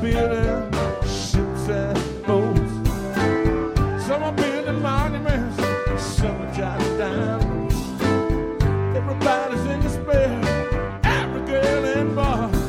building ships and boats. Some are building monuments, some are jotting down. Everybody's in despair, every girl and boy.